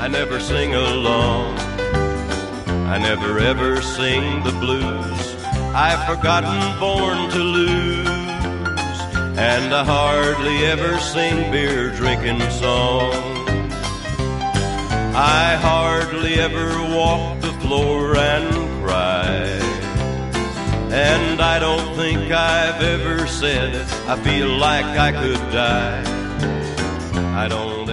I never sing along. I never ever sing the blues. I've forgotten Born to Lose, and I hardly ever sing beer drinking songs. I hardly ever walk the floor and cry, and I don't think I've ever said I feel like I could die. I don't